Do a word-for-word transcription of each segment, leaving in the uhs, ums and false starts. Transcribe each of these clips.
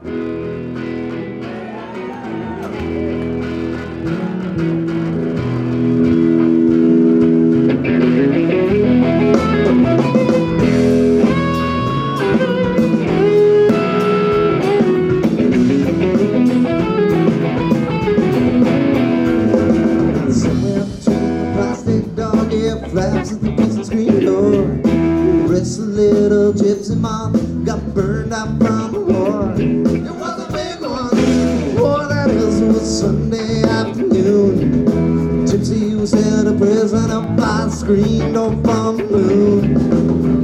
Flaps at the kitchen screen door. Rest of the little gypsy mom got burned out from the war. It was a big one. Boy, that is, it was Sunday afternoon. Gypsy was held a prisoner by the screen door from the moon.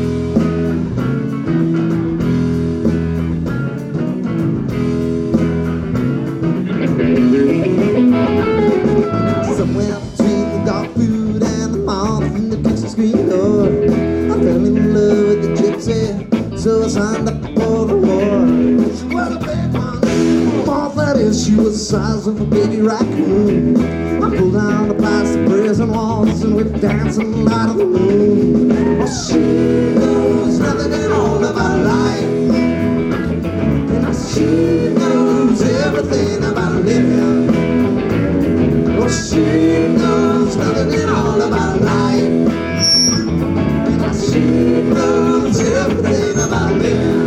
Somewhere between the dog food and the mouth in the kitchen screen door, I fell in love with the gypsy, so I signed up for the war. She was a big one. Moth, that is, she was the size of a baby raccoon. I pulled down the plastic prison walls and we're dancing light of the moon. Oh, she knows nothing at all about life, and she knows everything about living. Oh, she knows nothing at all about life, and she knows everything about living.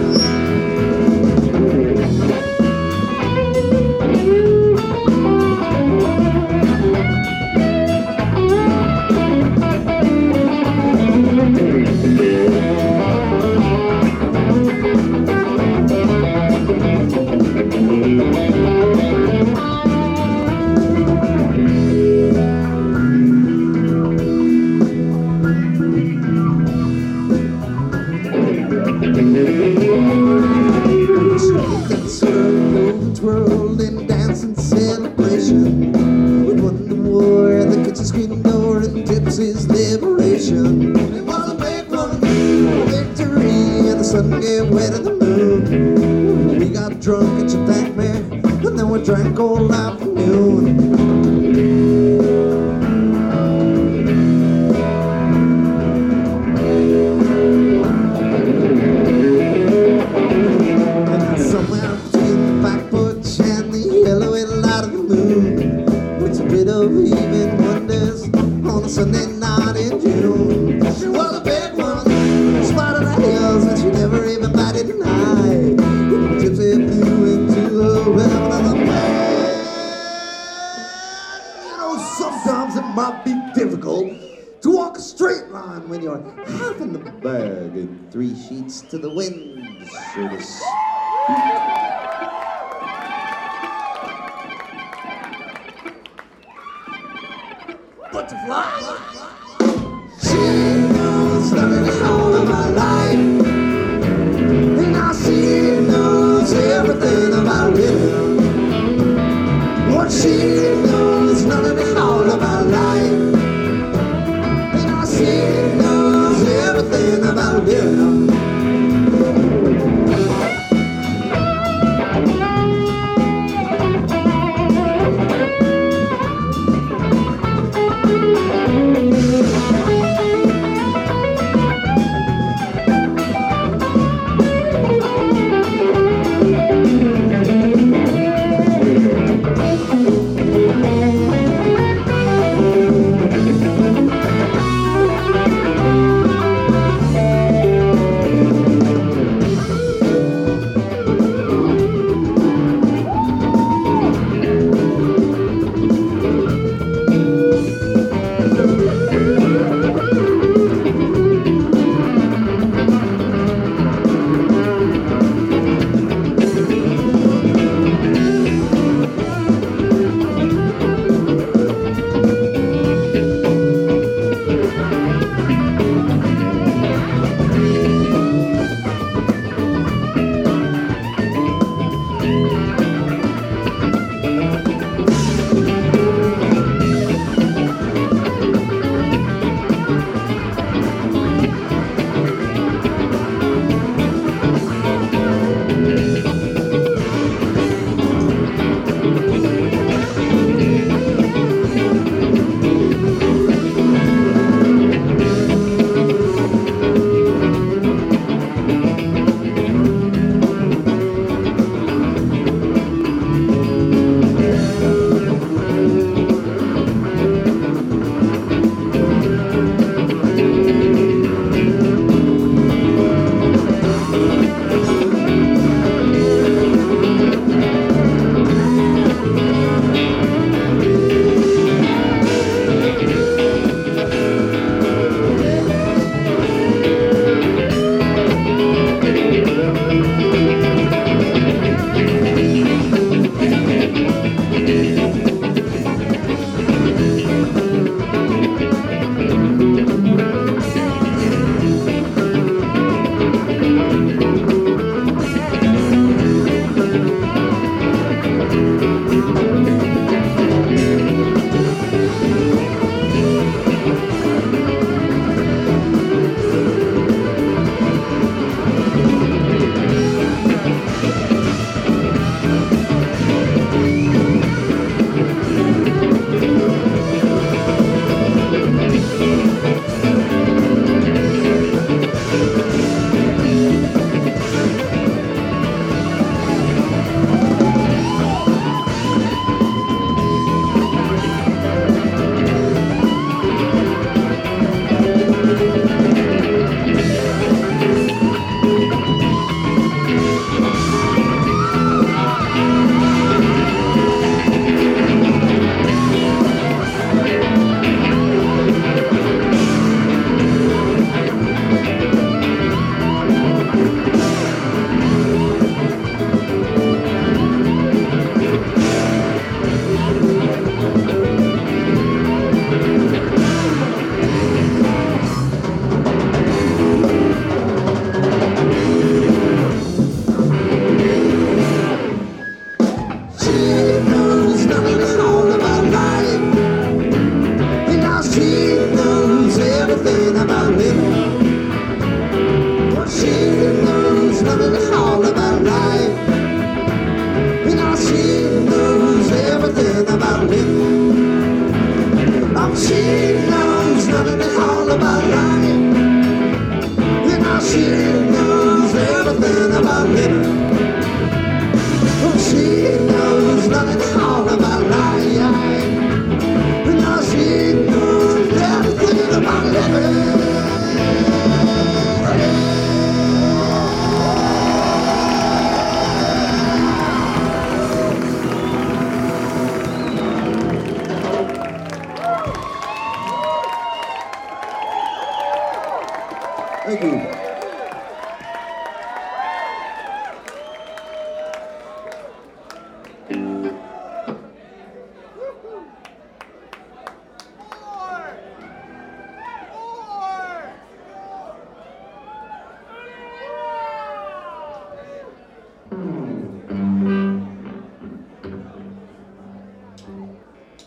Twirled in dancing celebration. We won the war at the kitchen screen door and gypsy's liberation. It was a big one, victory, and the sun gave way to the moon. We got drunk and she thanked me, and then we drank all afternoon. Even wonders on a Sunday night in June. She was a big one, spotted the hills, and she never even batted an eye. Gypsy flew into the realm of the bag. You know, sometimes it might be difficult to walk a straight line when you're half in the bag and three sheets to the wind, so to speak.